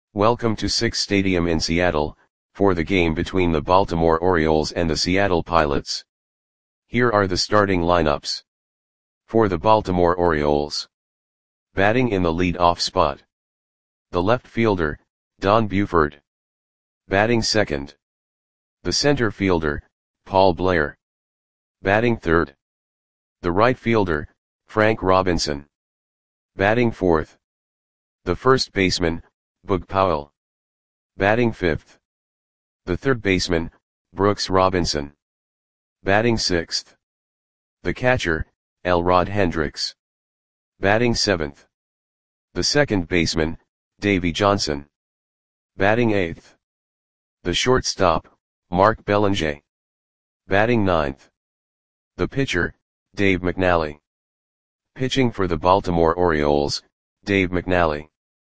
Welcome to Sick's Stadium in Seattle, for the game between the Baltimore Orioles and the Seattle Pilots. Here are the starting lineups. For the Baltimore Orioles. Batting in the lead-off spot. The left fielder, Don Buford. Batting second. The center fielder, Paul Blair. Batting third. The right fielder, Frank Robinson. Batting fourth. The first baseman, Boog Powell. Batting fifth. The third baseman, Brooks Robinson. Batting sixth. The catcher, Elrod Hendricks. Batting seventh. The second baseman, Davey Johnson. Batting eighth. The shortstop, Mark Belanger. Batting ninth. The pitcher, Dave McNally. Pitching for the Baltimore Orioles, Dave McNally.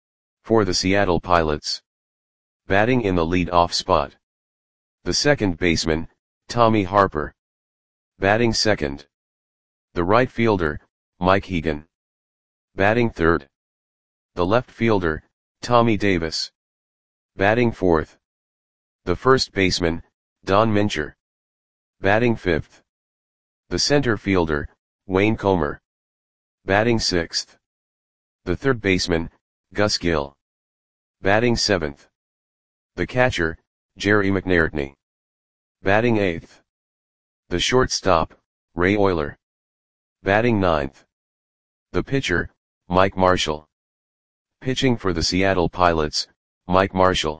For the Seattle Pilots. Batting in the lead-off spot. The second baseman, Tommy Harper. Batting second. The right fielder, Mike Hegan. Batting third. The left fielder, Tommy Davis. Batting fourth. The first baseman, Don Mincher. Batting fifth. The center fielder, Wayne Comer. Batting sixth. The third baseman, Gus Gill. Batting seventh. The catcher, Jerry McNairtney. Batting eighth. The shortstop, Ray Oyler. Batting ninth. The pitcher, Mike Marshall. Pitching for the Seattle Pilots, Mike Marshall.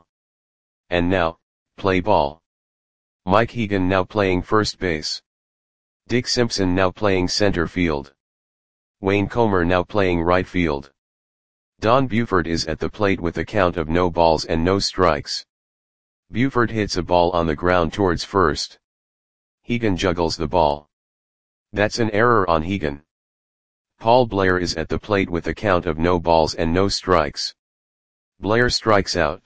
And now, play ball. Mike Hegan now playing first base. Dick Simpson now playing center field. Wayne Comer now playing right field. Don Buford is at the plate with a count of no balls and no strikes. Buford hits a ball on the ground towards first. Hegan juggles the ball. That's an error on Hegan. Paul Blair is at the plate with a count of no balls and no strikes. Blair strikes out.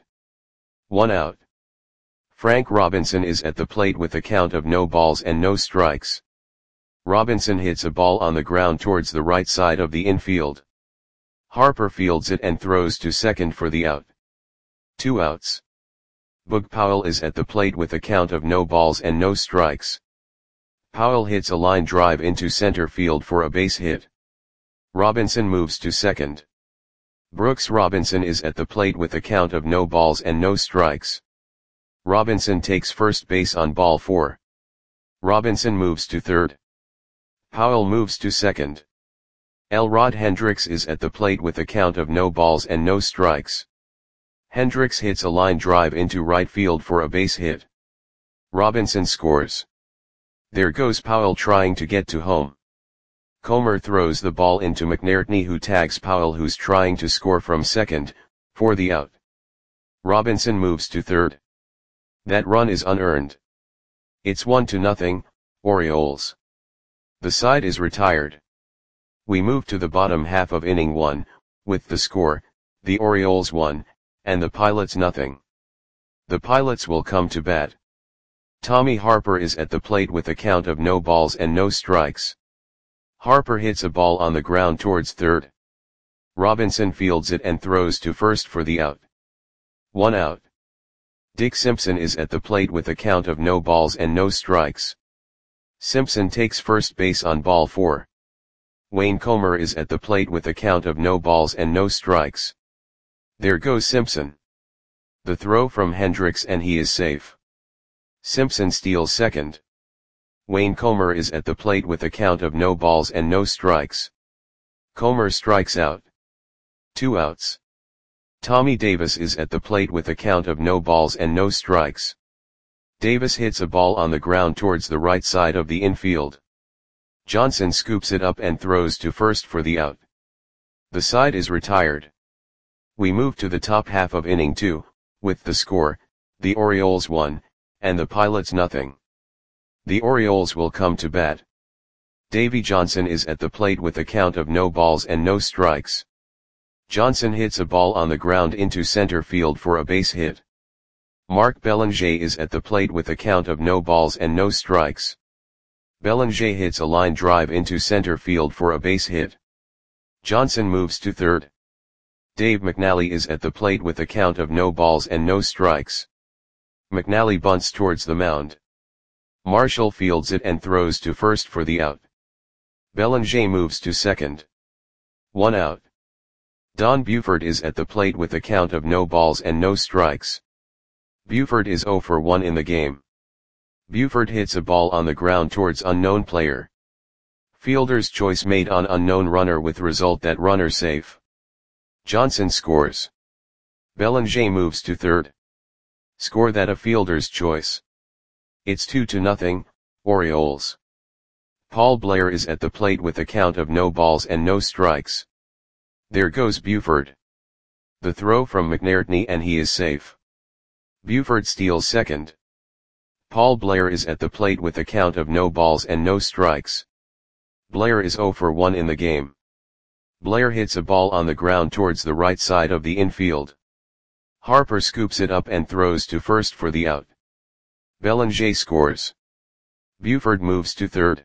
1 out. Frank Robinson is at the plate with a count of no balls and no strikes. Robinson hits a ball on the ground towards the right side of the infield. Harper fields it and throws to second for the out. 2 outs. Boog Powell is at the plate with a count of no balls and no strikes. Powell hits a line drive into center field for a base hit. Robinson moves to second. Brooks Robinson is at the plate with a count of no balls and no strikes. Robinson takes first base on ball 4. Robinson moves to third. Powell moves to second. Elrod Hendricks is at the plate with a count of no balls and no strikes. Hendricks hits a line drive into right field for a base hit. Robinson scores. There goes Powell trying to get to home. Comer throws the ball into McNairtney, who tags Powell, who's trying to score from second, for the out. Robinson moves to third. That run is unearned. It's 1-0, Orioles. The side is retired. We move to the bottom half of inning 1, with the score, the Orioles 1, and the Pilots 0. The Pilots will come to bat. Tommy Harper is at the plate with a count of no balls and no strikes. Harper hits a ball on the ground towards third. Robinson fields it and throws to first for the out. 1 out. Dick Simpson is at the plate with a count of no balls and no strikes. Simpson takes first base on ball 4. Wayne Comer is at the plate with a count of no balls and no strikes. There goes Simpson. The throw from Hendricks and he is safe. Simpson steals second. Wayne Comer is at the plate with a count of no balls and no strikes. Comer strikes out. 2 outs. Tommy Davis is at the plate with a count of no balls and no strikes. Davis hits a ball on the ground towards the right side of the infield. Johnson scoops it up and throws to first for the out. The side is retired. We move to the top half of inning 2, with the score, the Orioles 1, and the Pilots 0. The Orioles will come to bat. Davey Johnson is at the plate with a count of no balls and no strikes. Johnson hits a ball on the ground into center field for a base hit. Mark Belanger is at the plate with a count of no balls and no strikes. Belanger hits a line drive into center field for a base hit. Johnson moves to third. Dave McNally is at the plate with a count of no balls and no strikes. McNally bunts towards the mound. Marshall fields it and throws to first for the out. Belanger moves to second. 1 out. Don Buford is at the plate with a count of no balls and no strikes. Buford is 0 for 1 in the game. Buford hits a ball on the ground towards unknown player. Fielder's choice made on unknown runner with result that runner safe. Johnson scores. Belanger moves to third. Score that a fielder's choice. It's 2-0, Orioles. Paul Blair is at the plate with a count of no balls and no strikes. There goes Buford. The throw from McNairtney and he is safe. Buford steals second. Paul Blair is at the plate with a count of no balls and no strikes. Blair is 0 for 1 in the game. Blair hits a ball on the ground towards the right side of the infield. Harper scoops it up and throws to first for the out. Belanger scores. Buford moves to third.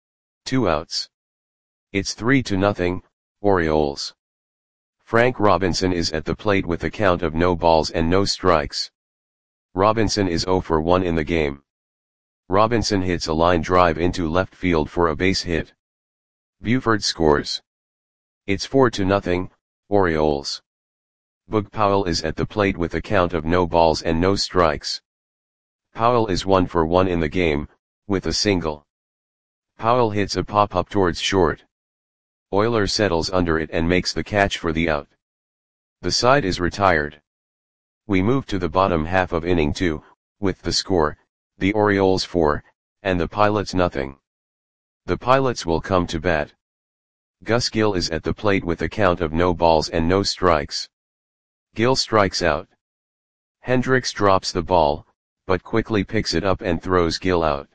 2 outs. It's 3-0, Orioles. Frank Robinson is at the plate with a count of no balls and no strikes. Robinson is 0 for 1 in the game. Robinson hits a line drive into left field for a base hit. Buford scores. It's 4-0, Orioles. Boog Powell is at the plate with a count of no balls and no strikes. Powell is 1 for 1 in the game, with a single. Powell hits a pop-up towards short. Oyler settles under it and makes the catch for the out. The side is retired. We move to the bottom half of inning 2, with the score, the Orioles 4, and the Pilots nothing. The Pilots will come to bat. Gus Gill is at the plate with a count of no balls and no strikes. Gill strikes out. Hendricks drops the ball, but quickly picks it up and throws Gill out.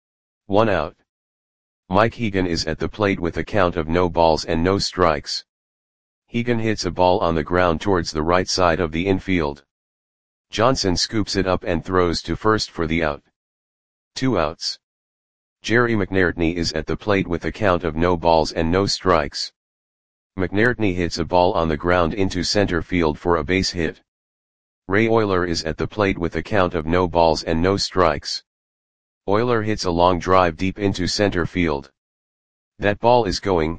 1 out. Mike Hegan is at the plate with a count of no balls and no strikes. Hegan hits a ball on the ground towards the right side of the infield. Johnson scoops it up and throws to first for the out. 2 outs. Jerry McNairtney is at the plate with a count of no balls and no strikes. McNairtney hits a ball on the ground into center field for a base hit. Ray Oyler is at the plate with a count of no balls and no strikes. Oyler hits a long drive deep into center field. That ball is gone.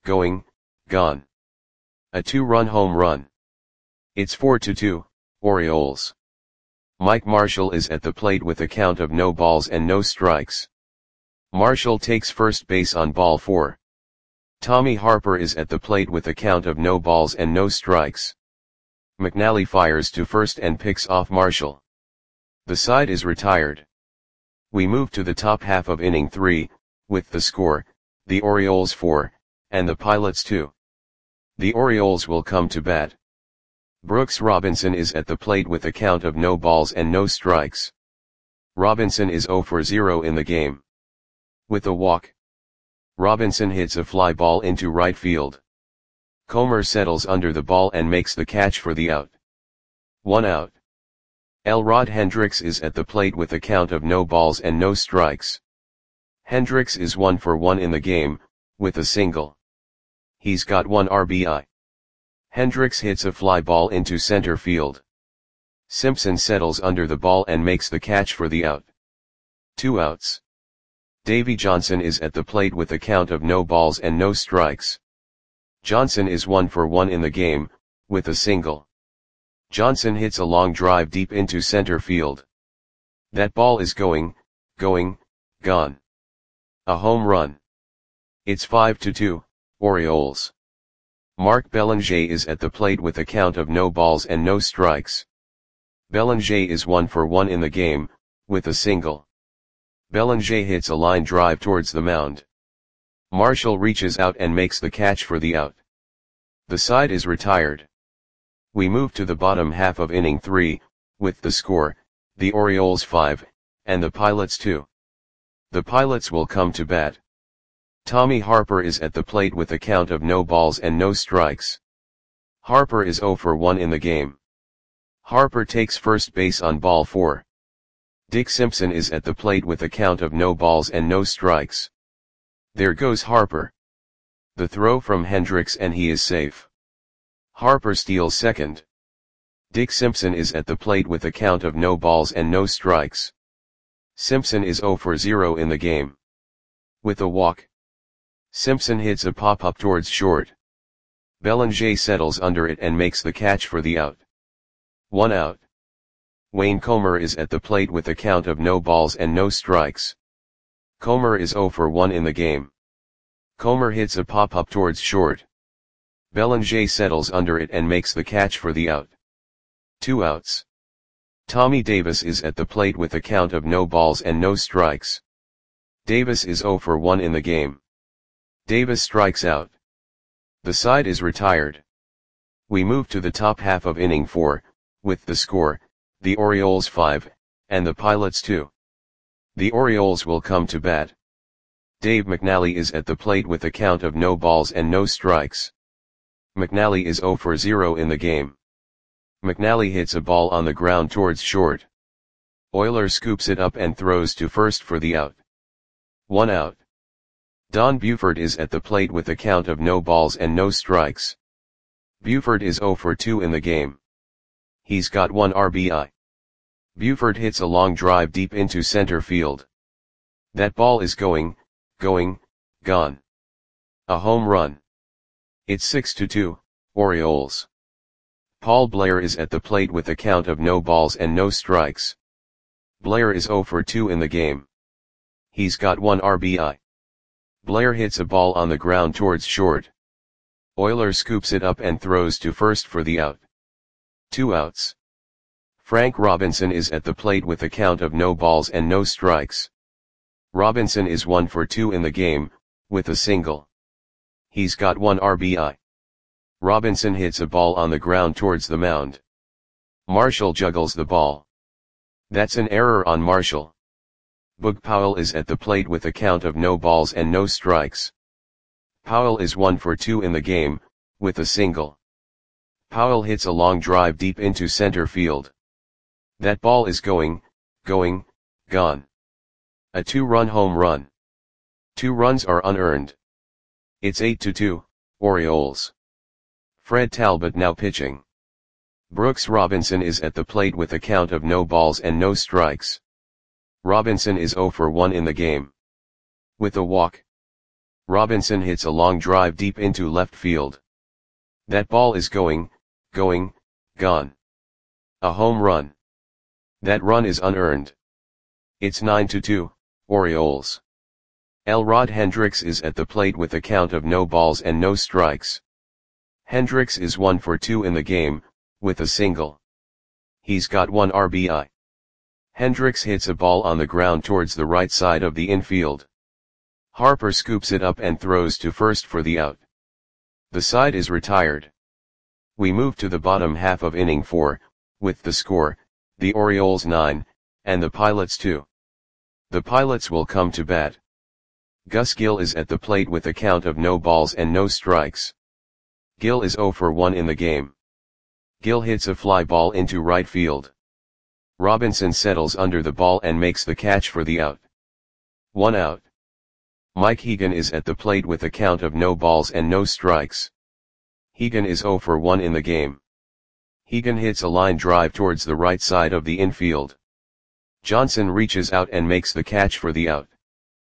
A 2-run home run. It's 4-2, Orioles. Mike Marshall is at the plate with a count of no balls and no strikes. Marshall takes first base on ball 4. Tommy Harper is at the plate with a count of no balls and no strikes. McNally fires to first and picks off Marshall. The side is retired. We move to the top half of inning 3, with the score, the Orioles 4, and the Pilots 2. The Orioles will come to bat. Brooks Robinson is at the plate with a count of no balls and no strikes. Robinson is 0 for 0 in the game. With a walk, Robinson hits a fly ball into right field. Comer settles under the ball and makes the catch for the out. 1 out. Elrod Hendricks is at the plate with a count of no balls and no strikes. Hendricks is 1 for 1 in the game, with a single. He's got 1 RBI. Hendricks hits a fly ball into center field. Simpson settles under the ball and makes the catch for the out. 2 outs. Davy Johnson is at the plate with a count of no balls and no strikes. Johnson is 1 for 1 in the game, with a single. Johnson hits a long drive deep into center field. That ball is gone. A home run. It's 5-2, Orioles. Mark Belanger is at the plate with a count of no balls and no strikes. Belanger is 1 for 1 in the game, with a single. Belanger hits a line drive towards the mound. Marshall reaches out and makes the catch for the out. The side is retired. We move to the bottom half of inning 3, with the score, the Orioles 5, and the Pilots 2. The Pilots will come to bat. Tommy Harper is at the plate with a count of no balls and no strikes. Harper is 0 for 1 in the game. Harper takes first base on ball 4. Dick Simpson is at the plate with a count of no balls and no strikes. There goes Harper. The throw from Hendricks and he is safe. Harper steals second. Dick Simpson is at the plate with a count of no balls and no strikes. Simpson is 0 for 0 in the game. With a walk, Simpson hits a pop-up towards short. Belanger settles under it and makes the catch for the out. 1 out. Wayne Comer is at the plate with a count of no balls and no strikes. Comer is 0 for 1 in the game. Comer hits a pop-up towards short. Belanger settles under it and makes the catch for the out. 2 outs. Tommy Davis is at the plate with a count of no balls and no strikes. Davis is 0 for 1 in the game. Davis strikes out. The side is retired. We move to the top half of inning 4, with the score, the Orioles 5, and the Pilots 2. The Orioles will come to bat. Dave McNally is at the plate with a count of no balls and no strikes. McNally is 0 for 0 in the game. McNally hits a ball on the ground towards short. Oyler scoops it up and throws to first for the out. 1 out. Don Buford is at the plate with a count of no balls and no strikes. Buford is 0 for 2 in the game. He's got 1 RBI. Buford hits a long drive deep into center field. That ball is going, gone. A home run. It's 6-2, Orioles. Paul Blair is at the plate with a count of no balls and no strikes. Blair is 0 for 2 in the game. He's got 1 RBI. Blair hits a ball on the ground towards short. Oyler scoops it up and throws to first for the out. 2 outs. Frank Robinson is at the plate with a count of no balls and no strikes. Robinson is 1 for 2 in the game, with a single. He's got 1 RBI. Robinson hits a ball on the ground towards the mound. Marshall juggles the ball. That's an error on Marshall. Boog Powell is at the plate with a count of no balls and no strikes. Powell is 1 for 2 in the game, with a single. Powell hits a long drive deep into center field. That ball is going, gone. A 2-run home run. 2 runs are unearned. It's 8-2, Orioles. Fred Talbot now pitching. Brooks Robinson is at the plate with a count of no balls and no strikes. Robinson is 0 for 1 in the game. With a walk, Robinson hits a long drive deep into left field. That ball is going, gone. A home run. That run is unearned. It's 9-2, Orioles. Elrod Hendricks is at the plate with a count of no balls and no strikes. Hendricks is 1 for 2 in the game, with a single. He's got 1 RBI. Hendricks hits a ball on the ground towards the right side of the infield. Harper scoops it up and throws to first for the out. The side is retired. We move to the bottom half of inning 4, with the score, the Orioles 9, and the Pilots 2. The Pilots will come to bat. Gus Gill is at the plate with a count of no balls and no strikes. Gill is 0 for 1 in the game. Gill hits a fly ball into right field. Robinson settles under the ball and makes the catch for the out. 1 out. Mike Hegan is at the plate with a count of no balls and no strikes. Hegan is 0 for 1 in the game. Hegan hits a line drive towards the right side of the infield. Johnson reaches out and makes the catch for the out.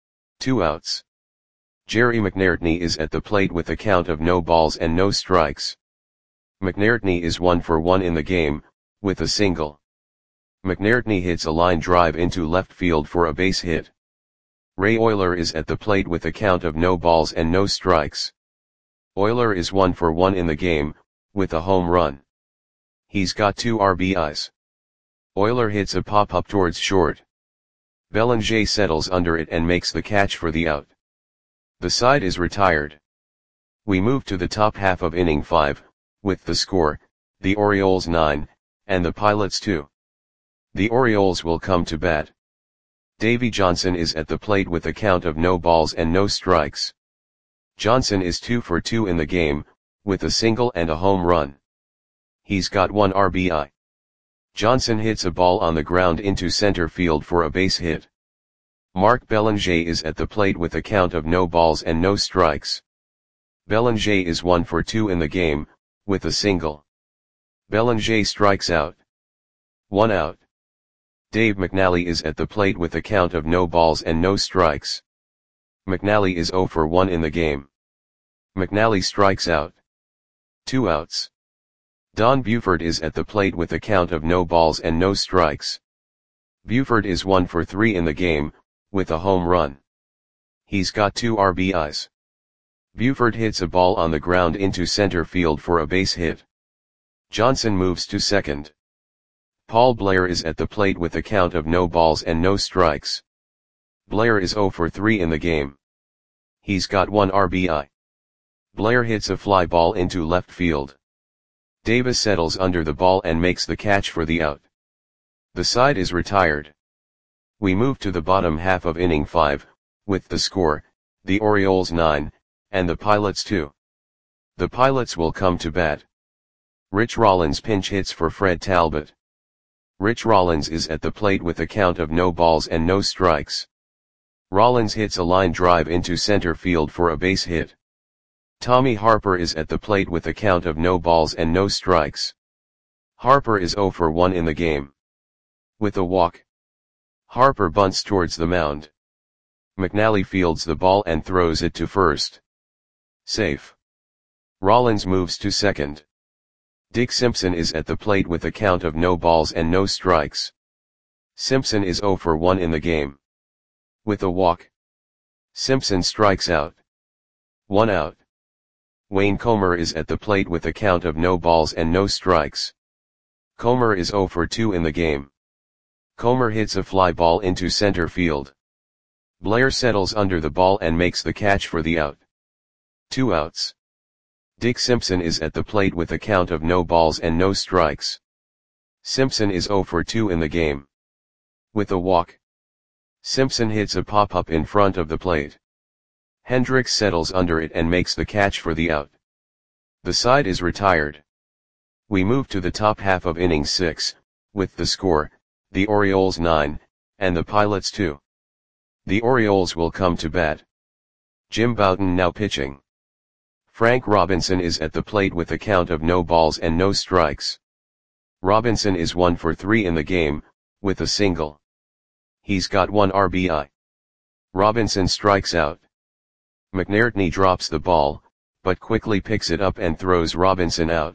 2 outs. Jerry McNairtney is at the plate with a count of no balls and no strikes. McNairtney is 1 for 1 in the game, with a single. McNairtney hits a line drive into left field for a base hit. Ray Oyler is at the plate with a count of no balls and no strikes. Oyler is 1 for 1 in the game, with a home run. He's got 2 RBIs. Oyler hits a pop-up towards short. Belanger settles under it and makes the catch for the out. The side is retired. We move to the top half of inning 5, with the score, the Orioles 9, and the Pilots 2. The Orioles will come to bat. Davy Johnson is at the plate with a count of no balls and no strikes. Johnson is 2 for 2 in the game, with a single and a home run. He's got 1 RBI. Johnson hits a ball on the ground into center field for a base hit. Mark Belanger is at the plate with a count of no balls and no strikes. Belanger is 1 for 2 in the game, with a single. Belanger strikes out. 1 out. Dave McNally is at the plate with a count of no balls and no strikes. McNally is 0 for 1 in the game. McNally strikes out. 2 outs. Don Buford is at the plate with a count of no balls and no strikes. Buford is 1 for 3 in the game, with a home run. He's got 2 RBIs. Buford hits a ball on the ground into center field for a base hit. Johnson moves to second. Paul Blair is at the plate with a count of no balls and no strikes. Blair is 0 for 3 in the game. He's got 1 RBI. Blair hits a fly ball into left field. Davis settles under the ball and makes the catch for the out. The side is retired. We move to the bottom half of inning 5, with the score, the Orioles 9, and the Pilots 2. The Pilots will come to bat. Rich Rollins pinch hits for Fred Talbot. Rich Rollins is at the plate with a count of no balls and no strikes. Rollins hits a line drive into center field for a base hit. Tommy Harper is at the plate with a count of no balls and no strikes. Harper is 0 for 1 in the game. With a walk. Harper bunts towards the mound. McNally fields the ball and throws it to first. Safe. Rollins moves to second. Dick Simpson is at the plate with a count of no balls and no strikes. Simpson is 0 for 1 in the game. With a walk. Simpson strikes out. 1 out. Wayne Comer is at the plate with a count of no balls and no strikes. Comer is 0 for 2 in the game. Comer hits a fly ball into center field. Blair settles under the ball and makes the catch for the out. 2 outs. Dick Simpson is at the plate with a count of no balls and no strikes. Simpson is 0 for 2 in the game. With a walk. Simpson hits a pop-up in front of the plate. Hendricks settles under it and makes the catch for the out. The side is retired. We move to the top half of inning 6, with the score, the Orioles 9, and the Pilots 2. The Orioles will come to bat. Jim Bouton now pitching. Frank Robinson is at the plate with a count of no balls and no strikes. Robinson is 1 for 3 in the game, with a single. He's got 1 RBI. Robinson strikes out. McNairtney drops the ball, but quickly picks it up and throws Robinson out.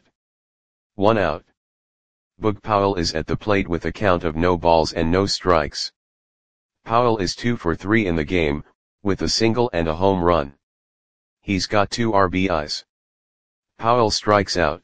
1 out. Boog Powell is at the plate with a count of no balls and no strikes. Powell is 2 for 3 in the game, with a single and a home run. He's got 2 RBIs. Powell strikes out.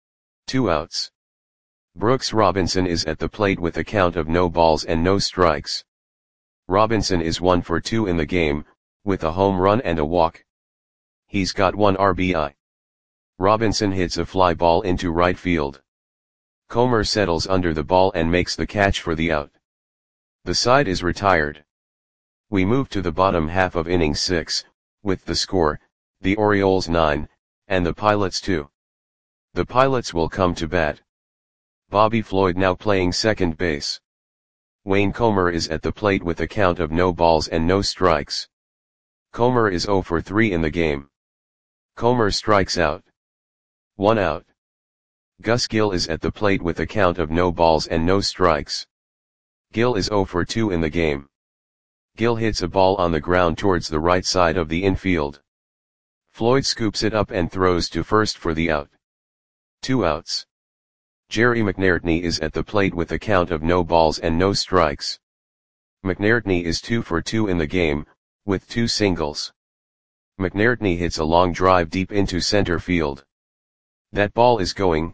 2 outs. Brooks Robinson is at the plate with a count of no balls and no strikes. Robinson is 1 for 2 in the game, with a home run and a walk. He's got 1 RBI. Robinson hits a fly ball into right field. Comer settles under the ball and makes the catch for the out. The side is retired. We move to the bottom half of inning 6, with the score, the Orioles 9, and the Pilots 2. The Pilots will come to bat. Bobby Floyd now playing second base. Wayne Comer is at the plate with a count of no balls and no strikes. Comer is 0 for 3 in the game. Comer strikes out. 1 out. Gus Gill is at the plate with a count of no balls and no strikes. Gill is 0 for 2 in the game. Gill hits a ball on the ground towards the right side of the infield. Floyd scoops it up and throws to first for the out. 2 outs. Jerry McNairtney is at the plate with a count of no balls and no strikes. McNairtney is 2 for 2 in the game, with 2 singles. McNairtney hits a long drive deep into center field. That ball is gone.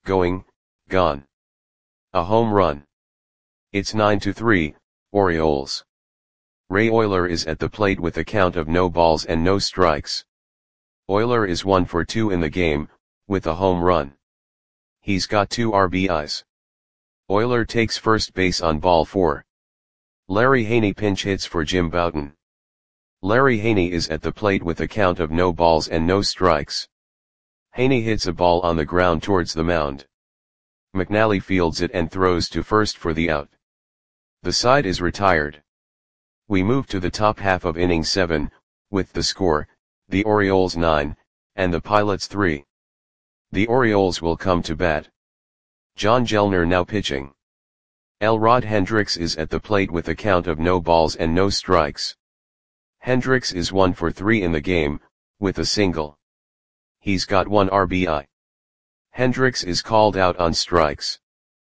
A home run. It's 9-3, Orioles. Ray Oyler is at the plate with a count of no balls and no strikes. Oyler is 1 for 2 in the game, with a home run. He's got 2 RBIs. Oyler takes first base on ball 4. Larry Haney pinch hits for Jim Bouton. Larry Haney is at the plate with a count of no balls and no strikes. Haney hits a ball on the ground towards the mound. McNally fields it and throws to first for the out. The side is retired. We move to the top half of inning 7, with the score, the Orioles 9, and the Pilots 3. The Orioles will come to bat. John Gellner now pitching. Elrod Hendricks is at the plate with a count of no balls and no strikes. Hendricks is 1 for 3 in the game, with a single. He's got 1 RBI. Hendricks is called out on strikes.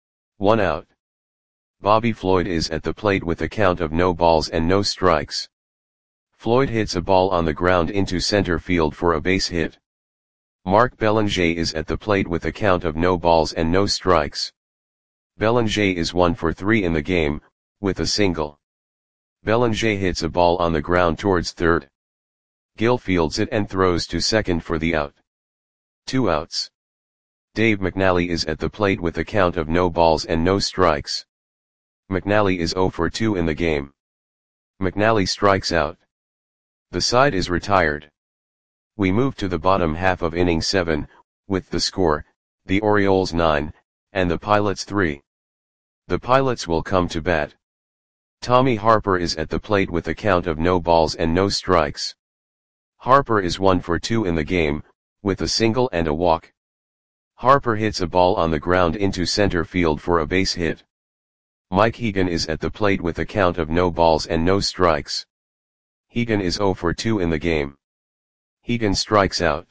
1 out. Bobby Floyd is at the plate with a count of no balls and no strikes. Floyd hits a ball on the ground into center field for a base hit. Mark Belanger is at the plate with a count of no balls and no strikes. Belanger is 1 for 3 in the game, with a single. Belanger hits a ball on the ground towards third. Gill fields it and throws to second for the out. 2 outs. Dave McNally is at the plate with a count of no balls and no strikes. McNally is 0 for 2 in the game. McNally strikes out. The side is retired. We move to the bottom half of inning 7, with the score, the Orioles 9, and the Pilots 3. The Pilots will come to bat. Tommy Harper is at the plate with a count of no balls and no strikes. Harper is 1 for 2 in the game, with a single and a walk. Harper hits a ball on the ground into center field for a base hit. Mike Hegan is at the plate with a count of no balls and no strikes. Hegan is 0 for 2 in the game. Hegan strikes out.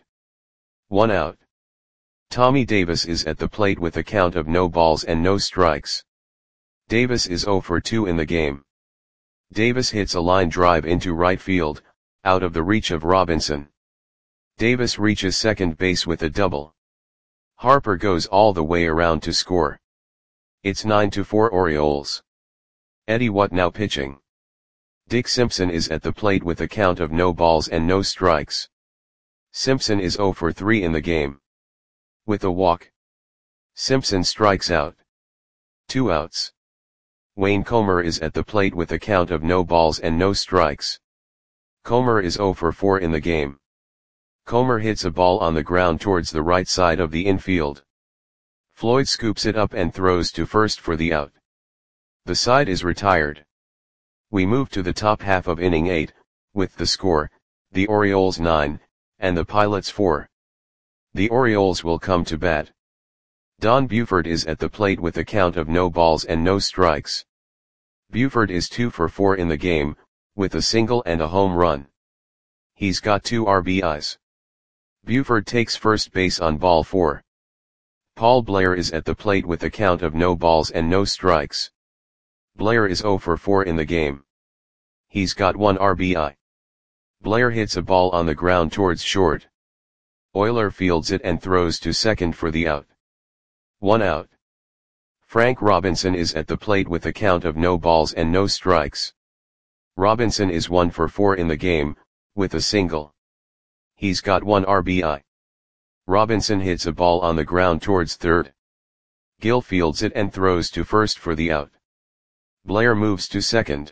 1 out. Tommy Davis is at the plate with a count of no balls and no strikes. Davis is 0 for 2 in the game. Davis hits a line drive into right field, out of the reach of Robinson. Davis reaches second base with a double. Harper goes all the way around to score. It's 9-4 Orioles. Eddie Watt now pitching. Dick Simpson is at the plate with a count of no balls and no strikes. Simpson is 0 for 3 in the game. With a walk. Simpson strikes out. 2 outs. Wayne Comer is at the plate with a count of no balls and no strikes. Comer is 0 for 4 in the game. Comer hits a ball on the ground towards the right side of the infield. Floyd scoops it up and throws to first for the out. The side is retired. We move to the top half of inning 8, with the score, the Orioles 9, and the Pilots 4. The Orioles will come to bat. Don Buford is at the plate with a count of no balls and no strikes. Buford is 2 for 4 in the game, with a single and a home run. He's got 2 RBIs. Buford takes first base on ball 4. Paul Blair is at the plate with a count of no balls and no strikes. Blair is 0 for 4 in the game. He's got 1 RBI. Blair hits a ball on the ground towards short. Euler fields it and throws to second for the out. 1 out. Frank Robinson is at the plate with a count of no balls and no strikes. Robinson is 1 for 4 in the game, with a single. He's got 1 RBI. Robinson hits a ball on the ground towards third. Gill fields it and throws to first for the out. Blair moves to second.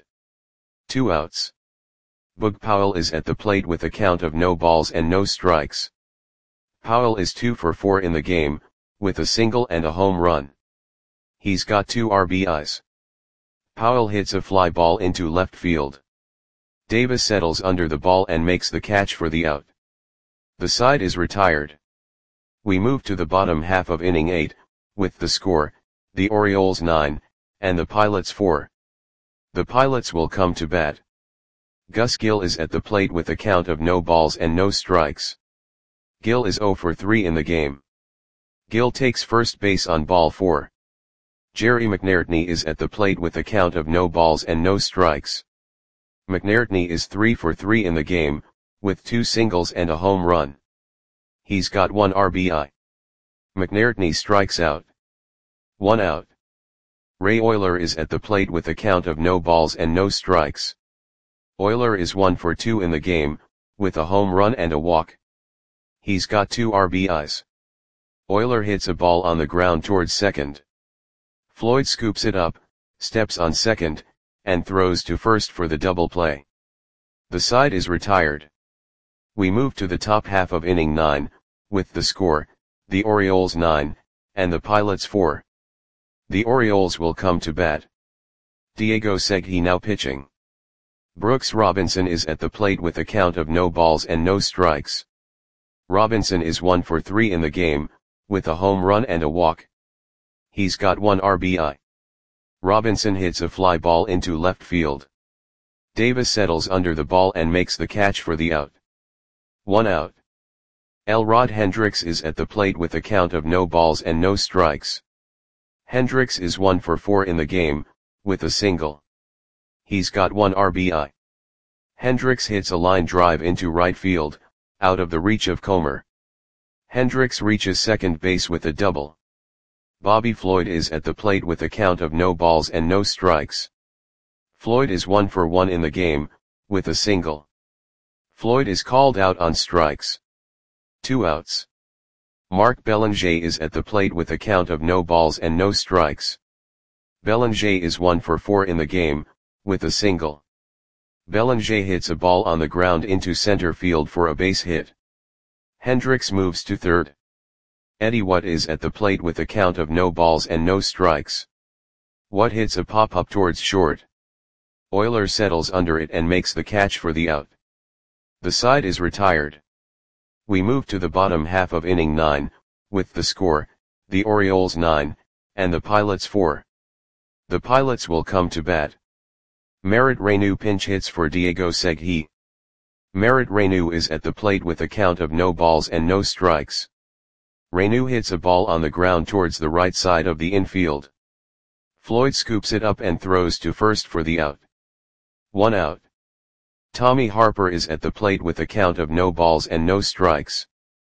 2 outs. Boog Powell is at the plate with a count of no balls and no strikes. Powell is 2 for 4 in the game, with a single and a home run. He's got 2 RBIs. Powell hits a fly ball into left field. Davis settles under the ball and makes the catch for the out. The side is retired. We move to the bottom half of inning 8, with the score, the Orioles 9, and the Pilots 4. The Pilots will come to bat. Gus Gill is at the plate with a count of no balls and no strikes. Gill is 0 for 3 in the game. Gill takes first base on ball 4. Jerry McNairtney is at the plate with a count of no balls and no strikes. McNairtney is 3 for 3 in the game, with 2 singles and a home run. He's got 1 RBI. McNairtney strikes out. 1 out. Ray Euler is at the plate with a count of no balls and no strikes. Euler is 1 for 2 in the game, with a home run and a walk. He's got 2 RBIs. Euler hits a ball on the ground towards second. Floyd scoops it up, steps on second, and throws to first for the double play. The side is retired. We move to the top half of inning 9, with the score, the Orioles 9, and the Pilots 4. The Orioles will come to bat. Diego Segui now pitching. Brooks Robinson is at the plate with a count of no balls and no strikes. Robinson is 1 for 3 in the game, with a home run and a walk. He's got 1 RBI. Robinson hits a fly ball into left field. Davis settles under the ball and makes the catch for the out. 1 out. Elrod Hendricks is at the plate with a count of no balls and no strikes. Hendricks is 1 for 4 in the game, with a single. He's got 1 RBI. Hendricks hits a line drive into right field, out of the reach of Comer. Hendricks reaches second base with a double. Bobby Floyd is at the plate with a count of no balls and no strikes. Floyd is 1 for 1 in the game, with a single. Floyd is called out on strikes. 2 outs. Mark Belanger is at the plate with a count of no balls and no strikes. Belanger is 1 for 4 in the game, with a single. Belanger hits a ball on the ground into center field for a base hit. Hendricks moves to third. Eddie Watt is at the plate with a count of no balls and no strikes. Watt hits a pop-up towards short. Euler settles under it and makes the catch for the out. The side is retired. We move to the bottom half of inning 9, with the score, the Orioles 9, and the Pilots 4. The Pilots will come to bat. Merritt Reyneau pinch hits for Diego Segui. Merritt Reyneau is at the plate with a count of no balls and no strikes. Reyneau hits a ball on the ground towards the right side of the infield. Floyd scoops it up and throws to first for the out. 1 out. Tommy Harper is at the plate with a count of no balls and no strikes.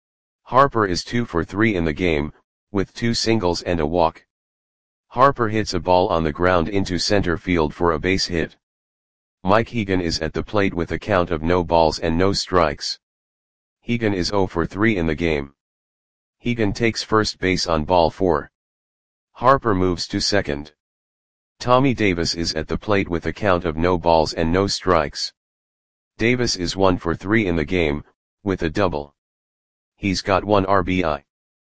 Harper is 2 for 3 in the game, with 2 singles and a walk. Harper hits a ball on the ground into center field for a base hit. Mike Hegan is at the plate with a count of no balls and no strikes. Hegan is 0 for 3 in the game. Hegan takes first base on ball 4. Harper moves to second. Tommy Davis is at the plate with a count of no balls and no strikes. Davis is 1 for 3 in the game, with a double. He's got 1 RBI.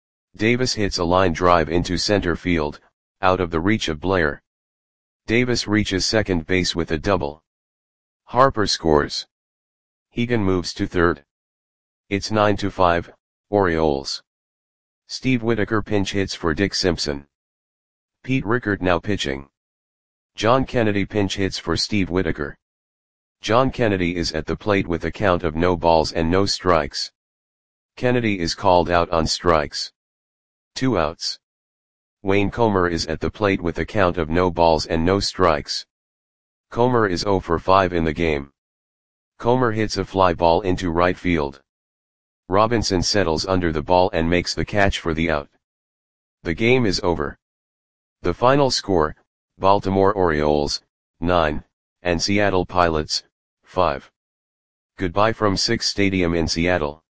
Davis hits a line drive into center field, out of the reach of Blair. Davis reaches second base with a double. Harper scores. Hegan moves to third. It's 9-5, Orioles. Steve Whitaker pinch hits for Dick Simpson. Pete Rickard now pitching. John Kennedy pinch hits for Steve Whitaker. John Kennedy is at the plate with a count of no balls and no strikes. Kennedy is called out on strikes. 2 outs. Wayne Comer is at the plate with a count of no balls and no strikes. Comer is 0 for 5 in the game. Comer hits a fly ball into right field. Robinson settles under the ball and makes the catch for the out. The game is over. The final score, Baltimore Orioles, 9, and Seattle Pilots, 5. Goodbye from Sick's Stadium in Seattle.